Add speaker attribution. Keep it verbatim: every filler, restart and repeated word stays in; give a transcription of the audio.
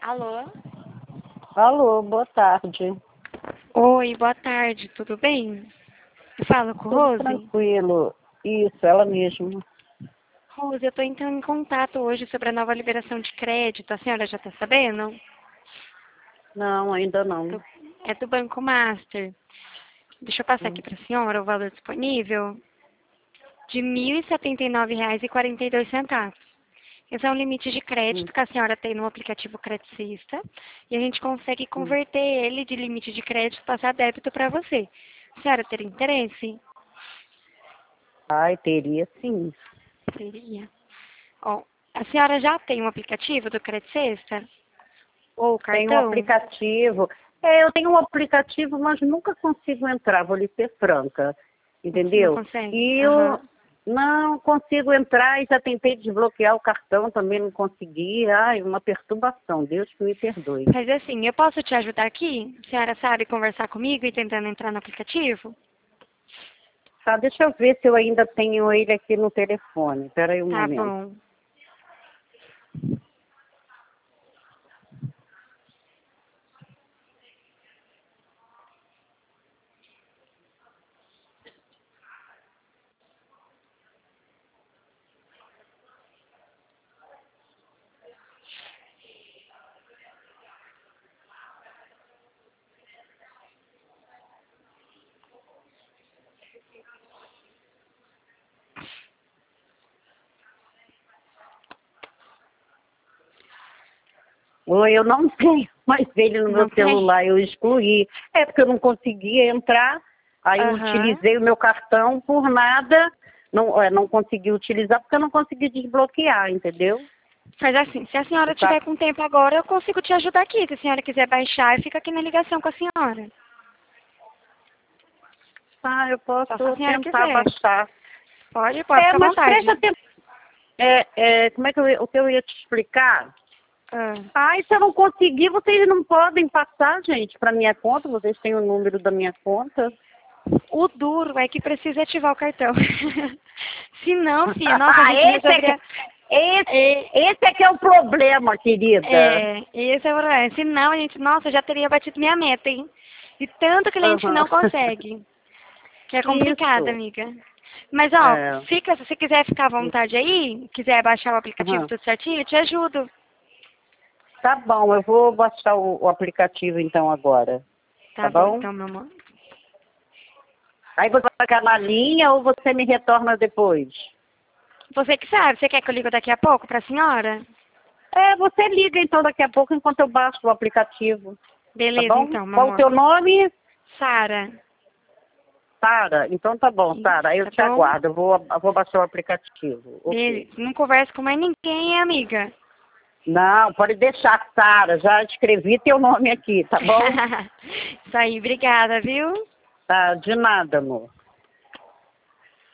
Speaker 1: Alô?
Speaker 2: Alô, boa tarde.
Speaker 1: Oi, boa tarde, tudo bem? Eu falo com
Speaker 2: Tudo
Speaker 1: Rose?
Speaker 2: tranquilo. Isso, ela mesma.
Speaker 1: Rose, eu estou entrando em contato hoje sobre a nova liberação de crédito. A senhora já está sabendo?
Speaker 2: Não, ainda não.
Speaker 1: Do- É do Banco Master. Deixa eu passar aqui
Speaker 2: Hum,
Speaker 1: para a senhora o valor disponível de mil e setenta e nove reais e quarenta e dois centavos. Esse é um limite de
Speaker 2: hum.
Speaker 1: crédito que a senhora tem no aplicativo Credicista e a gente consegue
Speaker 2: hum.
Speaker 1: converter ele de limite de crédito passar débito para você. A senhora teria interesse?
Speaker 2: Ai, teria sim.
Speaker 1: Teria. Ó, a senhora já tem um aplicativo do Credicesta? Ou o
Speaker 2: Tem um
Speaker 1: cartão?
Speaker 2: aplicativo. É, eu tenho um aplicativo, mas nunca consigo entrar, vou lhe ser franca.
Speaker 1: Não
Speaker 2: Entendeu?
Speaker 1: consegue?
Speaker 2: E eu
Speaker 1: Aham.
Speaker 2: não consigo entrar e já tentei desbloquear o cartão, também não consegui. Ai, uma perturbação. Deus que me perdoe.
Speaker 1: Mas assim, eu posso te ajudar aqui? A senhora sabe conversar comigo e tentando entrar no aplicativo?
Speaker 2: Tá, deixa eu ver se eu ainda tenho ele aqui no telefone. Espera aí um
Speaker 1: Tá
Speaker 2: momento.
Speaker 1: bom.
Speaker 2: Oi, eu não tenho mais ele no meu
Speaker 1: Não tem?
Speaker 2: celular, eu excluí. É porque eu não conseguia entrar, aí eu
Speaker 1: Aham.
Speaker 2: utilizei o meu cartão por nada, não, é, não consegui utilizar porque eu não consegui desbloquear, entendeu?
Speaker 1: Faz assim, se a senhora
Speaker 2: Tá,
Speaker 1: tiver com tempo agora, eu consigo te ajudar aqui. Se a senhora quiser baixar, fica aqui na ligação com a senhora.
Speaker 2: tá, eu
Speaker 1: Só se a
Speaker 2: posso
Speaker 1: senhora
Speaker 2: tentar
Speaker 1: quiser.
Speaker 2: baixar.
Speaker 1: Pode, pode,
Speaker 2: É,
Speaker 1: fica à
Speaker 2: mas presta
Speaker 1: vontade.
Speaker 2: atenção. É, é, como é que eu, ia- o que eu ia te explicar?
Speaker 1: Ah.
Speaker 2: Ai, se eu não conseguir, vocês não podem passar, gente, para minha conta, vocês têm o número da minha conta.
Speaker 1: O duro é que precisa ativar o cartão. Se não, filha, nossa, a gente
Speaker 2: esse é que,
Speaker 1: resolveria.
Speaker 2: esse,
Speaker 1: É,
Speaker 2: esse é que é o problema, querida.
Speaker 1: é, esse é o problema. Se não, a gente, nossa, já teria batido minha meta, hein? E tanto cliente que
Speaker 2: Aham.
Speaker 1: não consegue. Que é complicado,
Speaker 2: Isso.
Speaker 1: amiga. Mas, ó,
Speaker 2: É.
Speaker 1: fica, se você quiser ficar à vontade aí, quiser baixar o aplicativo
Speaker 2: Aham.
Speaker 1: tudo certinho, eu te ajudo.
Speaker 2: Tá bom, eu vou baixar o, o aplicativo então agora. Tá
Speaker 1: Tá bom,
Speaker 2: bom?
Speaker 1: então, meu amor.
Speaker 2: Aí você vai ficar na linha ou você me retorna depois?
Speaker 1: Você que sabe, você quer que eu ligue daqui a pouco pra senhora?
Speaker 2: É, você liga então daqui a pouco enquanto eu baixo o aplicativo. Tá
Speaker 1: Beleza,
Speaker 2: bom?
Speaker 1: então, meu
Speaker 2: Qual o
Speaker 1: amor.
Speaker 2: teu nome?
Speaker 1: Sara.
Speaker 2: Sara. Então tá bom,
Speaker 1: Isso,
Speaker 2: Sara. Aí eu
Speaker 1: tá
Speaker 2: te
Speaker 1: bom?
Speaker 2: aguardo. Eu vou, eu vou baixar o aplicativo. Ok.
Speaker 1: Beleza. Não converso com mais ninguém, amiga.
Speaker 2: Não, pode deixar, Sara. Já escrevi teu nome aqui, tá bom?
Speaker 1: Isso aí, obrigada, viu?
Speaker 2: Tá, de nada, amor.